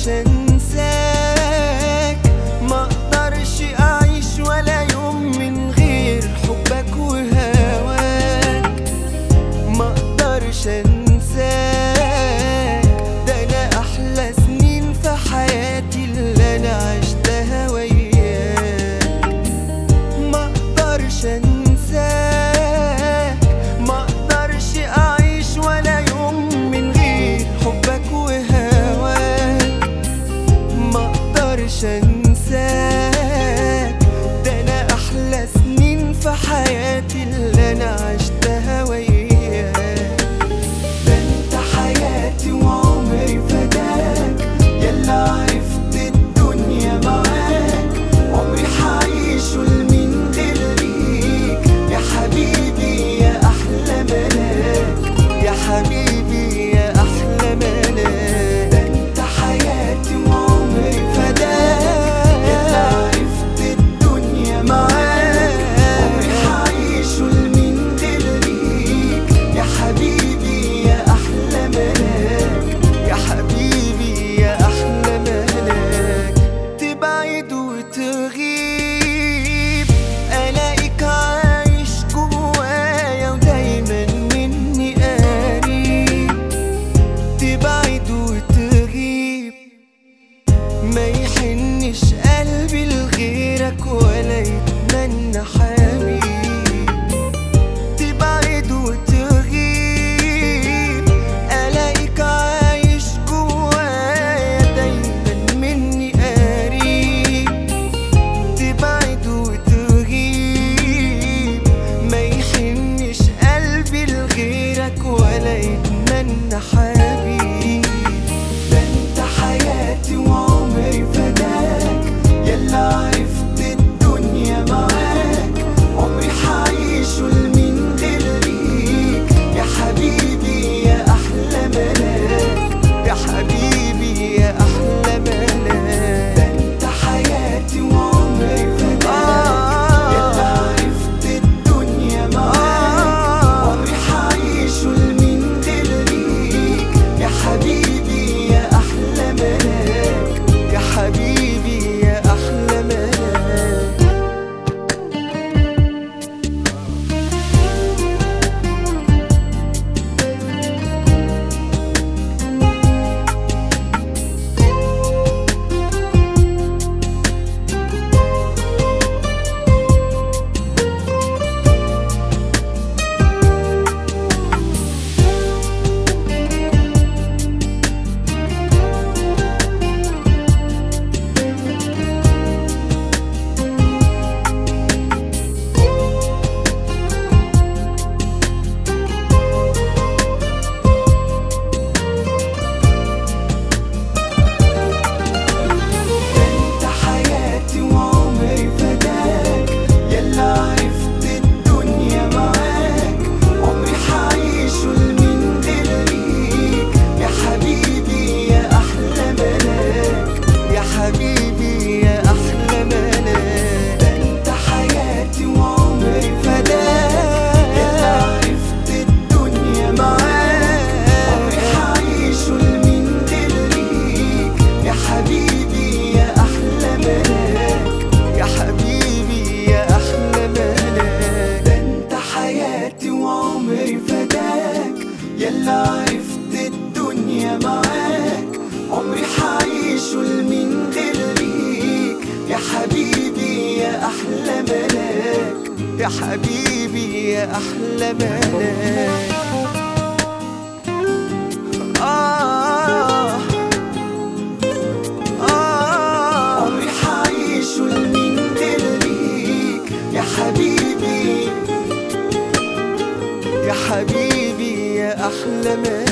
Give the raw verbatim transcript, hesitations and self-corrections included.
مقدرش انساك، مقدرش اعيش ولا يوم من غير حبك وهواك. مقدرش انساك، ده انا احلى سنين في حياتي اللي انا عشتها وياك. مقدرش انساك، مقدرش اعيش ولا يوم من غير حبك وهواك. مقدرش انساك، ده انا احلى سنين في حياتي اللي انا عشتها وياك. ده انت حياتي وعمري فداك، يلا عرفت الدنيا معاك. عمري حعيشه لمين غير ليك يا حبيبي يا احلى ملاك، يا حبيبي يا احلى ملاك. ده انت حياتي وعمري فداك، يلا عرفت الدنيا معاك. عمري حعيشه لمين غير ليك يا حبيبي يا احلى ملاك، يا حبيبي يا احلى ملاك. تبعد وتغيب الاقيك عايش جوايا ودايما مني قريب. تبعد وتغيب ما يحنش قلبي لغيرك ولا يتمنى حبيب. تبعد وتغيب الاقيك عايش جوايا دايما مني قريب. تبعد وتغيب ما يحنش قلبي لغيرك ولا يتمنى حبيب. ده انت حياتي وعمري فداك، يلا عرفت الدنيا معاك. عمري حعيشه لمين غير ليك يا حبيبي يا احلى ملاك، يا حبيبي يا احلى ملاك. ده انت حياتي وعمري فداك، يلا عرفت الدنيا معاك. عمري حعيشه لمين غير ليك يا حبيبي يا احلى ملاك، يا حبيبي يا احلى ملاك. انت حياتي وعمري فداك، يلا عرفت الدنيا معاك. عمري حعيشه لمين غير ليك يا حبيبي يا احلى ملاك، يا حبيبي يا احلى ملاك. ده انت حياتي وعمري فداك، يلا عرفت الدنيا معاك. عمري حعيشه لمين غير ليك يا حبيبي يا احلى ملاك، يا حبيبي يا احلى ملاك. ده انت حياتي وعمري فداك، يلا عرفت الدنيا معاك. عمري حعيشه لمين غير ليك يا حبيبي يا احلى ملاك، يا حبيبي يا احلى ملاك. آه آه عمري حعيشه لمين غير ليك يا حبيبي، يا حبيبي يا أحلى ملاك.